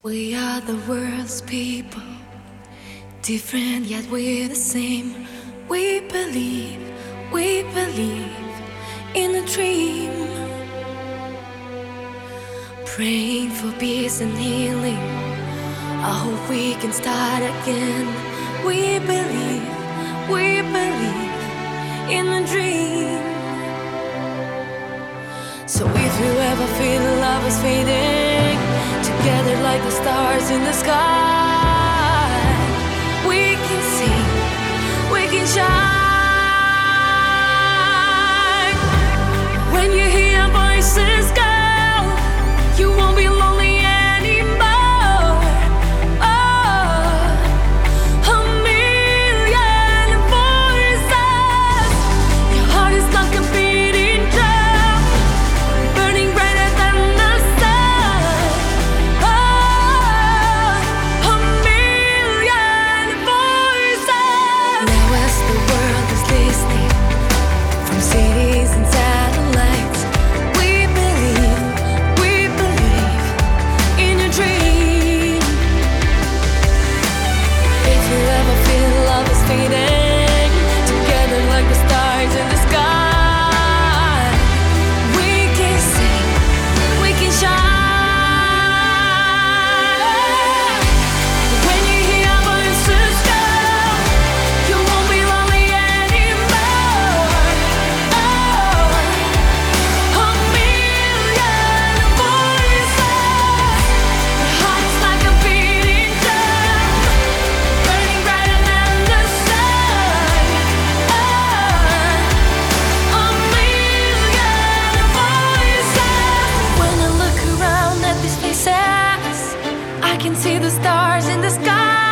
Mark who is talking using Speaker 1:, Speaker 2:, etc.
Speaker 1: We are the world's people, different yet we're the same. We believe in a dream, praying for peace and healing. I hope we can start again. We believe in a dream. So if you ever feel love is fading, together like the stars in the sky, we can sing, we can shine. When you hear voices girl, you won't be lonely anymore. Oh, a million voices. Your heart is like a beating drum, burning brighter than the sun. Oh, a million voices. Now as the world is listening, from cities and satellites, we believe in a dream. If you ever feel love is fading, together like the stars in the sky, we can sing, we can shine. When you hear voices girl, you won't be lonely anymore. Oh, a million voices. Your heart is like a beating drum, burning brighter than the sun. Oh, a million voices. When I look around at these faces, I can see the stars in the sky.